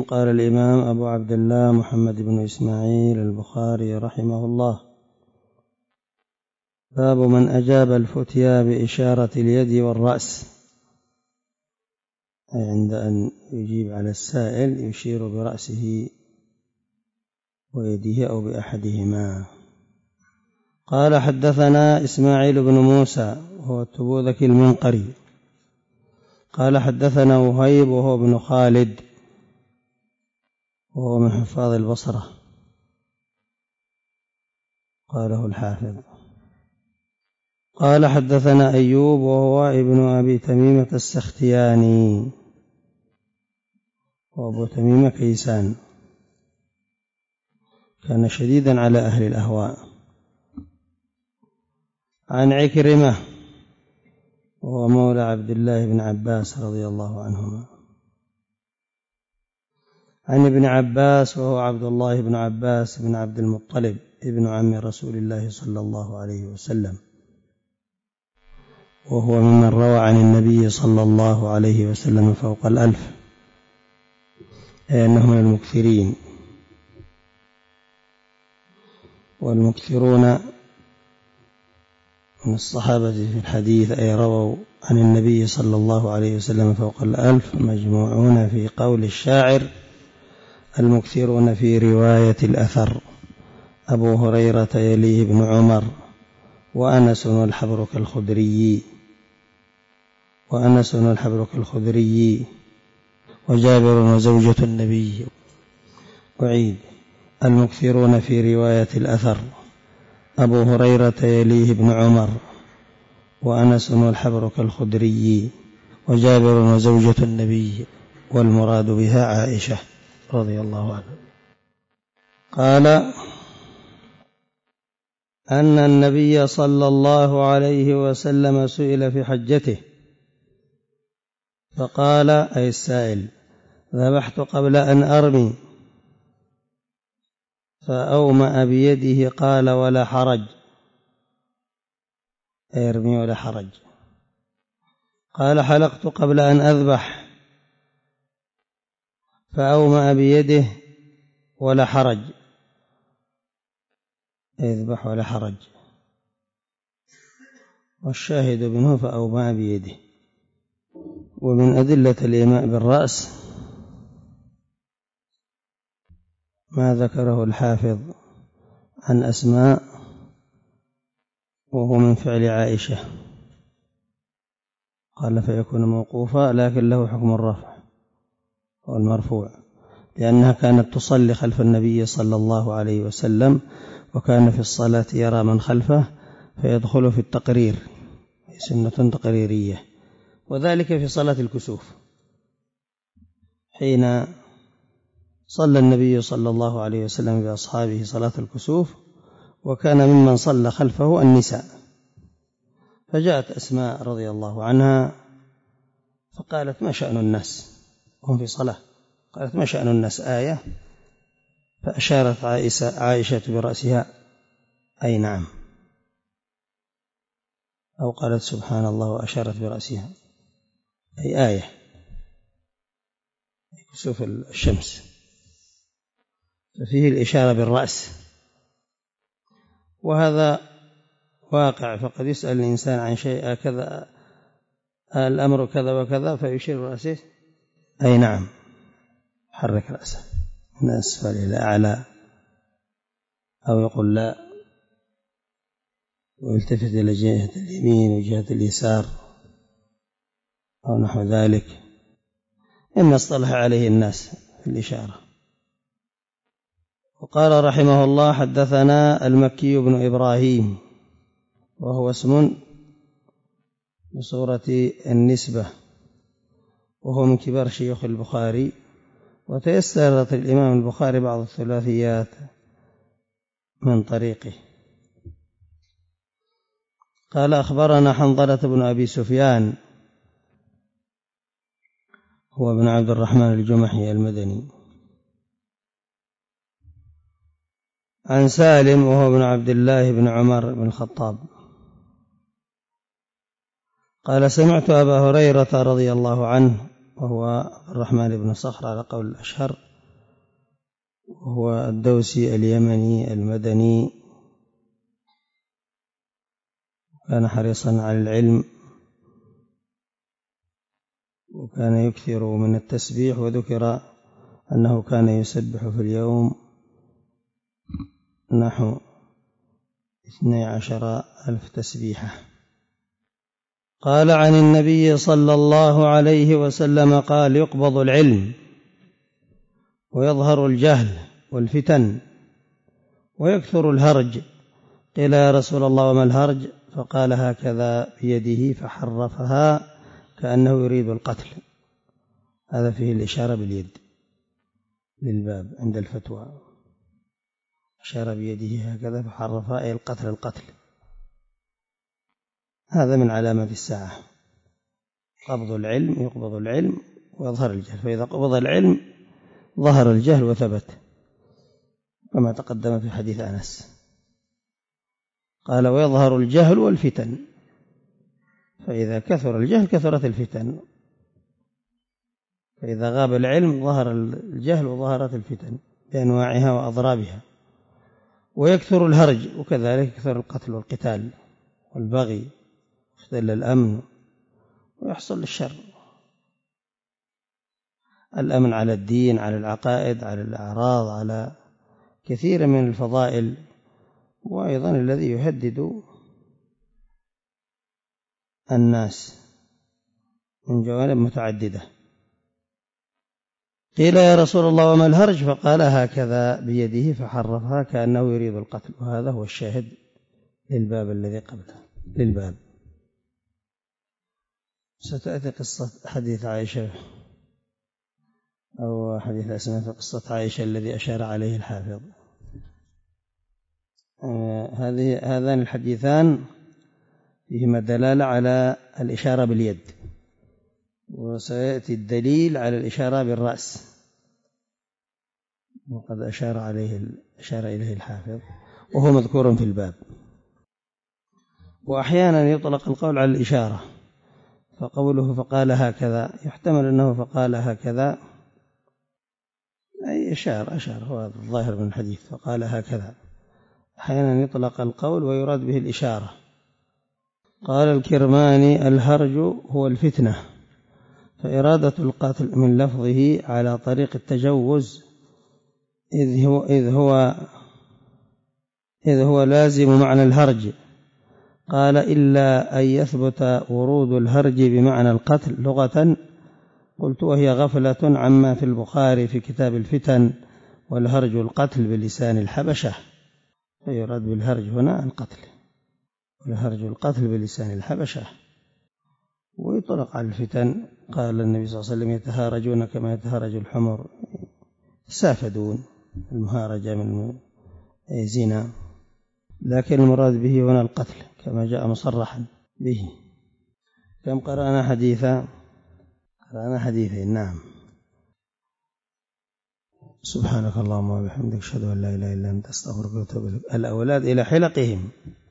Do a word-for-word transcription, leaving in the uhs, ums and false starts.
قال الإمام أبو عبد الله محمد بن إسماعيل البخاري رحمه الله: باب من أجاب الفتيا بإشارة اليد والرأس، أي عند أن يجيب على السائل يشير برأسه ويده أو بأحدهما. قال: حدثنا إسماعيل بن موسى وهو التبوذكي المنقري قال: حدثنا وهيب وهو ابن خالد وهو من حفاظ البصرة قاله الحافظ. قال: حدثنا أيوب وهو ابن أبي تميمة السختياني وأبو تميمة كيسان، كان شديدا على أهل الأهواء. عن عكرمة وهو مولى عبد الله بن عباس رضي الله عنهما، عن ابن عباس وهو عبد الله بن عباس بن عبد المطلب ابن عم رسول الله صلى الله عليه وسلم، وهو ممن روى عن النبي صلى الله عليه وسلم فوق الألف، أي أنه من المكثرين، والمكثرون من الصحابة في الحديث أي رووا عن النبي صلى الله عليه وسلم فوق الألف مجموعون في قول الشاعر: المكثرون في رواية الأثر، أبو هريرة يليه ابن عمر، وأنس والحبر كالخدري وأنس والحبر كالخدري وجابر وزوجة النبي. أعيد: المكثرون في رواية الأثر، أبو هريرة يليه ابن عمر، وأنس والحبر كالخدري وجابر وزوجة النبي، والمراد بها عائشة رضي الله عنها. قال: أن النبي صلى الله عليه وسلم سئل في حجته فقال، أي السائل: ذبحت قبل أن أرمي، فأومأ بيده قال: ولا حرج، أرمي ولا حرج. قال: حلقت قبل أن أذبح، فأومأ بيده ولا حرج، يذبح ولا حرج. والشاهد منه فأومأ بيده. ومن أدلة الإيماء بالرأس ما ذكره الحافظ عن أسماء وهو من فعل عائشة، قال فيكون موقوفا، لكن له حكم الرفع والمرفوع، لأنها كانت تصلي خلف النبي صلى الله عليه وسلم، وكان في الصلاة يرى من خلفه فيدخل في التقرير، سنة تقريرية، وذلك في صلاة الكسوف حين صلى النبي صلى الله عليه وسلم بأصحابه صلاة الكسوف، وكان ممن صلى خلفه النساء، فجاءت أسماء رضي الله عنها فقالت: ما شأن الناس وهم في صلاة؟ قالت: ما شأن الناس آية، فأشارت عائشة, عائشة برأسها: أي نعم، أو قالت: سبحان الله، وأشارت برأسها، أي آية كسوف الشمس، ففيه الإشارة بالرأس. وهذا واقع، فقد يسأل الإنسان عن شيء كذا، الأمر كذا وكذا، فيشير رأسه: أي نعم، حرك رأسه من أسفل إلى أعلى، أو يقول لا، ويلتفت إلى جهة اليمين وجهة اليسار أو نحو ذلك، إن اصطلح عليه الناس في الإشارة. وقال رحمه الله: حدثنا المكي بن إبراهيم، وهو اسم بصورة النسبة، وهو من كبار شيوخ البخاري، وتيسرت الإمام البخاري بعض الثلاثيات من طريقه. قال: أخبرنا حنظلة بن أبي سفيان، هو بن عبد الرحمن الجمحي المدني، عن سالم وهو بن عبد الله بن عمر بن الخطاب قال: سمعت أبا هريرة رضي الله عنه، وهو الرحمن بن صخر على قول الأشهر، وهو الدوسي اليمني المدني، كان حريصا على العلم وكان يكثر من التسبيح، وذكر أنه كان يسبح في اليوم نحو اثني عشر ألف تسبيحة. قال عن النبي صلى الله عليه وسلم قال: يقبض العلم ويظهر الجهل والفتن ويكثر الهرج. قيل: يا رسول الله وما الهرج؟ فقال: هكذا بيده فحرفها كأنه يريد القتل. هذا فيه الإشارة باليد للباب عند الفتوى، أشار بيده هكذا فحرفها أي القتل القتل. هذا من علامات الساعة، قبض العلم، يقبض العلم ويظهر الجهل، فإذا قبض العلم ظهر الجهل وثبت، كما تقدم في حديث أنس. قال: ويظهر الجهل والفتن، فإذا كثر الجهل كثرت الفتن، فإذا غاب العلم ظهر الجهل وظهرت الفتن بأنواعها وأضرابها. ويكثر الهرج، وكذلك يكثر القتل والقتال والبغي، يختل الأمن ويحصل الشر. الأمن على الدين، على العقائد، على الأعراض، على كثير من الفضائل، وأيضا الذي يهدد الناس من جوانب متعددة. قيل: يا رسول الله وما الهرج؟ فقال: هكذا بيده فحرفها كأنه يريد القتل. وهذا هو الشاهد للباب الذي قبله. للباب ستأتي قصة حديث عائشة أو حديث أسماء في قصة عائشة الذي أشار عليه الحافظ. هذه هذان الحديثان فيهما دلالة على الإشارة باليد، وسيأتي الدليل على الإشارة بالرأس، وقد أشار عليه أشار إليه الحافظ، وهو مذكور في الباب. وأحيانا يطلق القول على الإشارة، فقوله فقال هكذا يحتمل أنه فقال هكذا أي إشار أشار، هو الظاهر من الحديث فقال هكذا. أحيانا يطلق القول ويراد به الإشارة. قال الكرماني: الهرج هو الفتنة، فإرادة القتل من لفظه على طريق التجوز، إذ هو, إذ هو, إذ هو لازم معنى الهرج. قال: إلا أن يثبت ورود الهرج بمعنى القتل لغة. قلت: وهي غفلة عما في البخاري في كتاب الفتن: والهرج القتل بلسان الحبشة. فيراد بالهرج هنا القتل، والهرج القتل بلسان الحبشة. ويطلق على الفتن، قال النبي صلى الله عليه وسلم: يتهارجون كما يتهارج الحمر، سافدون، المهارجة من زنا، لكن المراد به هنا القتل كما جاء مصرحا به. كم قرأنا حديثا؟ قرأنا حديثين. نعم. سبحانك اللهم وبحمدك، أشهد أن لا إله إلا أنت، أستغفرك وأتوب إليك. الأولاد إلى حلقهم.